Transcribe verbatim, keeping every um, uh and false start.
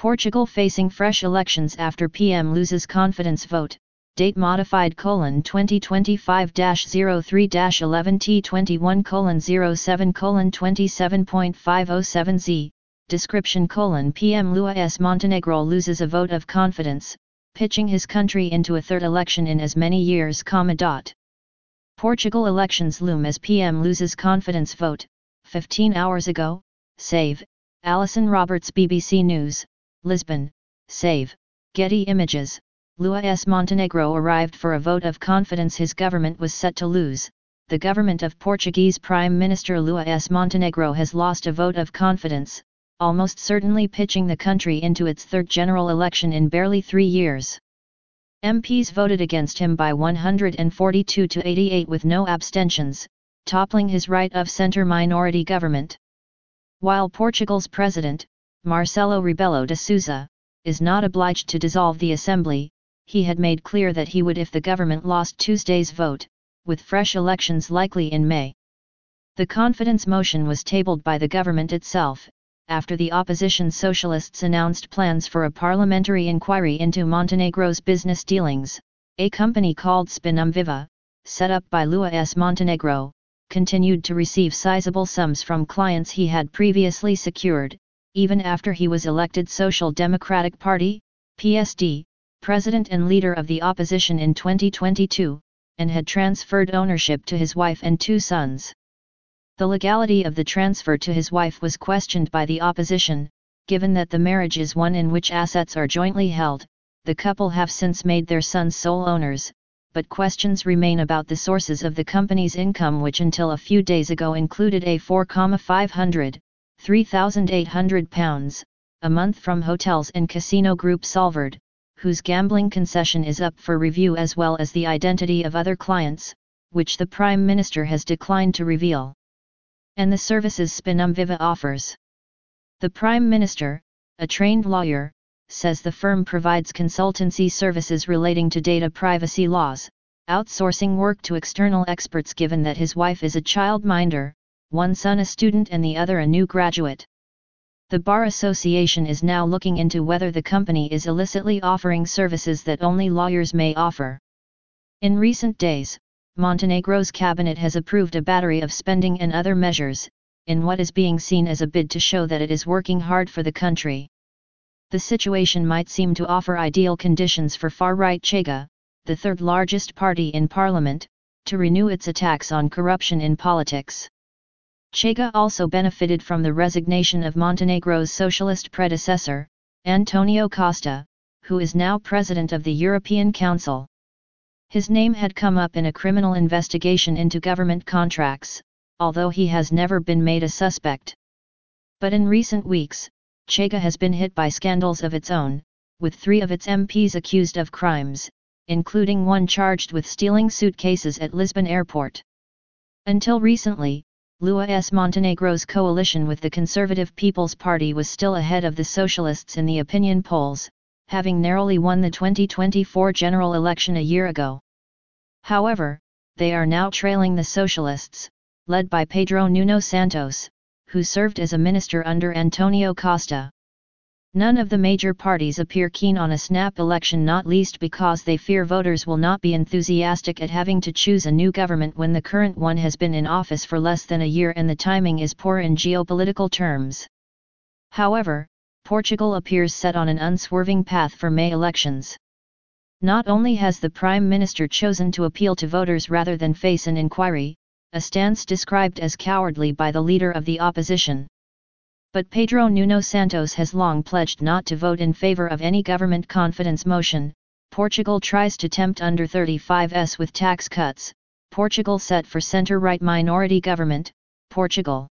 Portugal facing fresh elections after P M loses confidence vote, date modified colon twenty twenty-five dash zero three dash eleven T twenty-one colon zero seven colon twenty-seven point five oh seven Z, description colon P M Luis Montenegro loses a vote of confidence, pitching his country into a third election in as many years, comma dot. Portugal elections loom as P M loses confidence vote, fifteen hours ago, save, Alison Roberts B B C News, Lisbon, save, Getty Images. Luis Montenegro arrived for a vote of confidence his government was set to lose. The government of Portuguese Prime Minister Luis Montenegro has lost a vote of confidence, almost certainly pitching the country into its third general election in barely three years. M Ps voted against him by one hundred forty-two to eighty-eight with no abstentions, toppling his right-of-centre minority government. While Portugal's president, Marcelo Rebelo de Sousa, is not obliged to dissolve the assembly, he had made clear that he would if the government lost Tuesday's vote, with fresh elections likely in May. The confidence motion was tabled by the government itself, after the opposition socialists announced plans for a parliamentary inquiry into Montenegro's business dealings. A company called Spinum Viva, set up by Luis Montenegro, continued to receive sizable sums from clients he had previously secured, even after he was elected Social Democratic Party, P S D, president and leader of the opposition in twenty twenty-two, and had transferred ownership to his wife and two sons. The legality of the transfer to his wife was questioned by the opposition, given that the marriage is one in which assets are jointly held. The couple have since made their sons sole owners, but questions remain about the sources of the company's income, which until a few days ago included a four thousand five hundred, three thousand eight hundred pounds, a month from hotels and casino group Solverde, whose gambling concession is up for review, as well as the identity of other clients, which the Prime Minister has declined to reveal. And the services Spinum Viva offers. The Prime Minister, a trained lawyer, says the firm provides consultancy services relating to data privacy laws, outsourcing work to external experts, given that his wife is a childminder, one son a student and the other a new graduate. The Bar Association is now looking into whether the company is illicitly offering services that only lawyers may offer. In recent days, Montenegro's cabinet has approved a battery of spending and other measures, in what is being seen as a bid to show that it is working hard for the country. The situation might seem to offer ideal conditions for far-right Chega, the third largest party in parliament, to renew its attacks on corruption in politics. Chega also benefited from the resignation of Montenegro's socialist predecessor, Antonio Costa, who is now president of the European Council. His name had come up in a criminal investigation into government contracts, although he has never been made a suspect. But in recent weeks, Chega has been hit by scandals of its own, with three of its M Ps accused of crimes, including one charged with stealing suitcases at Lisbon airport. Until recently, Luis Montenegro's coalition with the Conservative People's Party was still ahead of the Socialists in the opinion polls, having narrowly won the twenty twenty-four general election a year ago. However, they are now trailing the Socialists, led by Pedro Nuno Santos, who served as a minister under Antonio Costa. None of the major parties appear keen on a snap election, not least because they fear voters will not be enthusiastic at having to choose a new government when the current one has been in office for less than a year and the timing is poor in geopolitical terms. However, Portugal appears set on an unswerving path for May elections. Not only has the Prime Minister chosen to appeal to voters rather than face an inquiry, a stance described as cowardly by the leader of the opposition, but Pedro Nuno Santos has long pledged not to vote in favor of any government confidence motion. Portugal tries to tempt under thirty-fives with tax cuts. Portugal set for centre-right minority government. Portugal